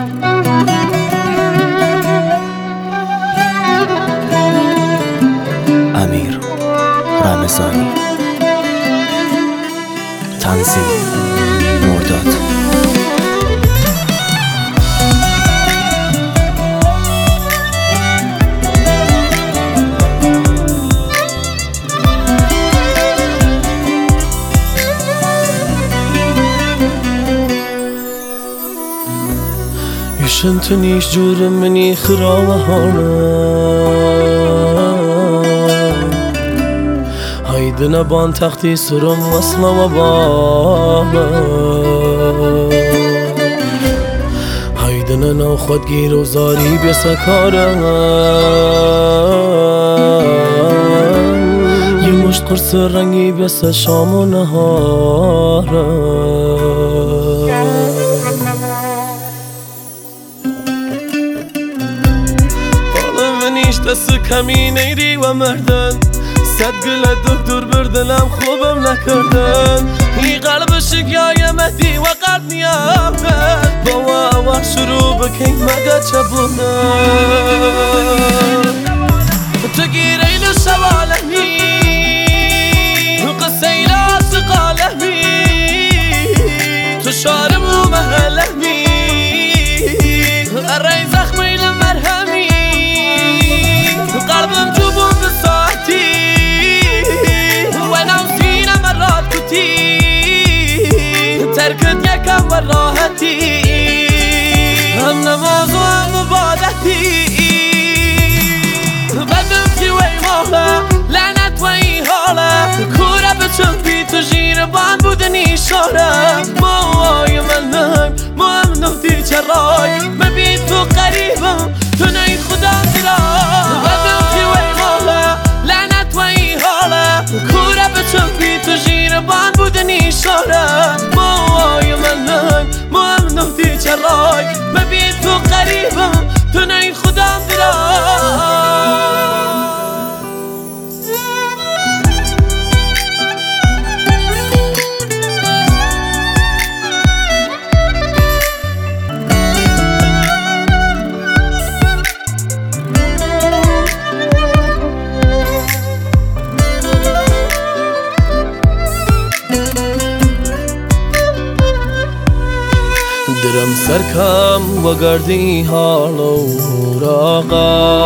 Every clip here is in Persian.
امیر رمضانی، تنظیم مرداد. شنت نیش جور منی خراوهانه هایده نبان تختی سرم وصل و بابا هایده ننو خود گیر و زاری بسکاره یه مشت قرص رنگی بس شام و نهاره دست کمی نیری و مردن صد گل دکتر بردنم خوبم نکردن ای قلب شکیای مهدی و قلب نیامد با وقت شروع بکن مگه چبونن تو گیرین شوالمی قصه ای راست قالمی تو شارم و محلمی ارای زخمی لمرهمی قلبم جبون بساعتي وانا وسينا مرات كتير تركت يا كم راحتي هم نماز وهم عبادتي بدمتي وي مولا لعنت وي حالا كورا بچم بي تو جير بان بودني شارا موای منم ممنوع دي چرای ببین تو قریبم تو نی خدا درای کورا بچم بی تو جیر بان بودنی شاره موهای منم ممنوع دی چرای ببین تو قریبم تو نی خودم درم سرکم و گردی حال و راقا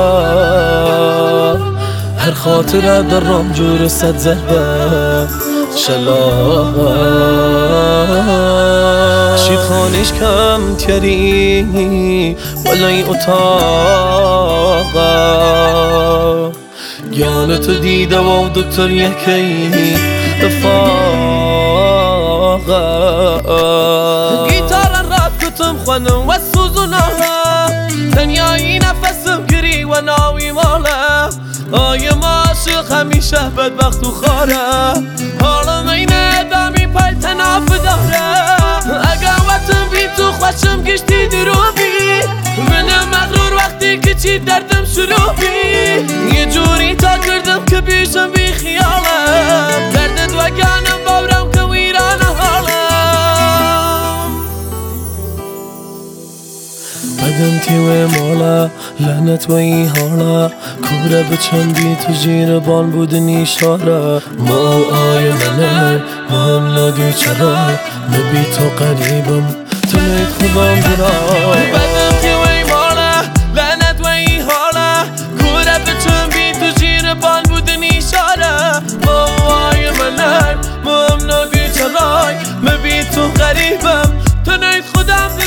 هر خاطره در رام جور صد زهبه شلاقا شید خانش کم تیری ولای اتاقا گیانت دیده و دکتر یکی دفاقا خونم و سوزوناها تنیایی نفسم گری و ناوی ماله آیم عاشق همیشه بدبخت و خاره حالم این ادامی پای تناف داره اگه وقتم بی تو خوشم گشتی دروبی منم مغرور وقتی که چی دردم شروع بی یه جوری تا کردم که بیشم بی خیالم دردت و گانم باورم که ویران حالم بدمتی و مالا لعنت و ای حالا کوره بچم بی تو جیر بان بودنی شاره ما آی منه مهم ندی چرا نبی تو قریبم تو نید خوبم برای بدمتی و ای مالا لعنت و ای حالا کوره بچم بی تو جیر بان بودنی شاره ما آی منه مهم ندی چرا نبی تو قریبم تو نید خودم